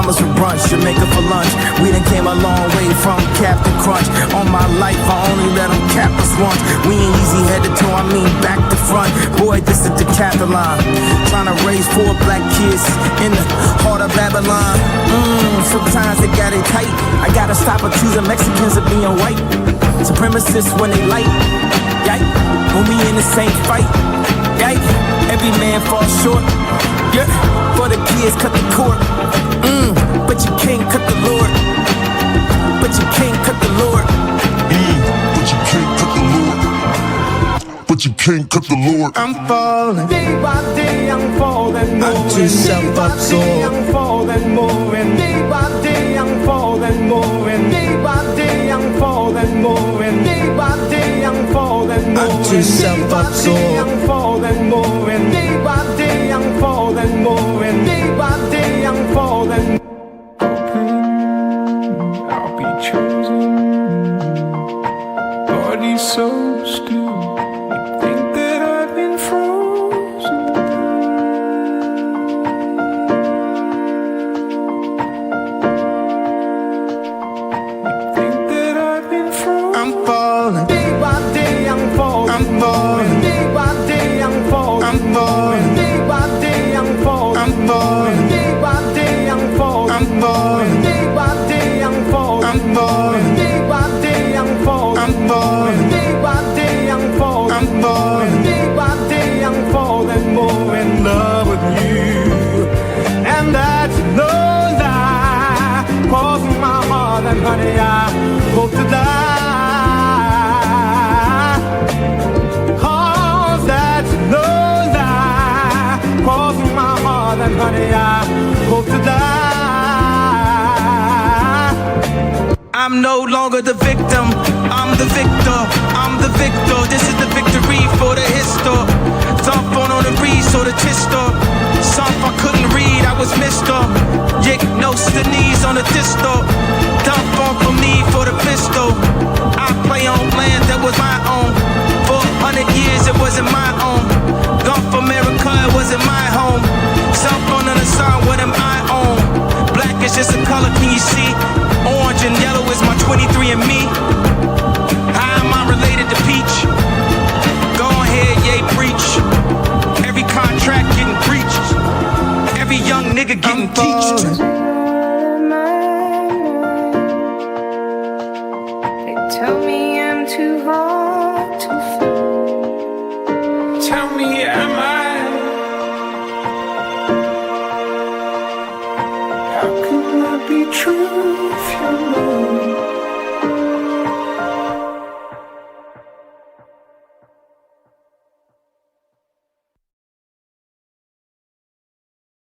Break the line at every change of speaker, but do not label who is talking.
Bahamas for brunch, Jamaica for lunch. We done came a long way from Captain Crunch. On my life, I only let them cap us once. We ain't easy head to toe, I mean back to front. Boy, this is decathlon. Tryna raise 4 black kids in the heart of Babylon. Sometimes they got it tight. I gotta stop accusing Mexicans of being white. Supremacists when they light. Yike, when we in the same fight. Yike, every man falls short. Yeah, for the kids cut the cord. But you can't cut the Lord. But you can't cut the Lord.
But you can't cut the Lord. But you can't cut the Lord.
I'm falling.
Day by day I'm falling more.
I'm too self-absorbed.
I'm falling more. And day by day I'm falling more. And day by day I'm falling more. And day by day I'm falling more.
I'm too self-absorbed.
I'm falling more. And day by day I'm falling more. And day by day I'm falling.
I'll be chosen. Body's so still. Think that I've been frozen. Think that I've been frozen.
I'm falling.
Day by day I'm falling.
I'm falling.
Day by day I'm falling.
I'm falling.
Day by day I'm falling.
I'm falling.
Day by day I'm falling.
I'm falling.
Day by day I'm falling.
I'm falling.
Day by day I'm falling.
I'm falling.
Day by day I'm falling.
I'm falling.
Day by day I'm falling more in love with you. And that's no lie. Crossing my heart and honey I hope to die. Cause that's no lie. Crossing my heart and honey I hope to die.
I'm no longer the victim, I'm the victor, I'm the victor. This is the victory for the history. Thump on the reed, so the tester. Some I couldn't read, I was Mr. Yick nose the knees on the distal. Dump on for me for the pistol. I play on land that was my own. For 100 years it wasn't my own. Gone for America, it wasn't my home. Some under the sun, what am I on? Black is just a color, can you see? Orange and yellow is my 23 and me. How am I related to Peach? Go ahead, yay, preach. Every contract getting breached. Every young nigga getting teached.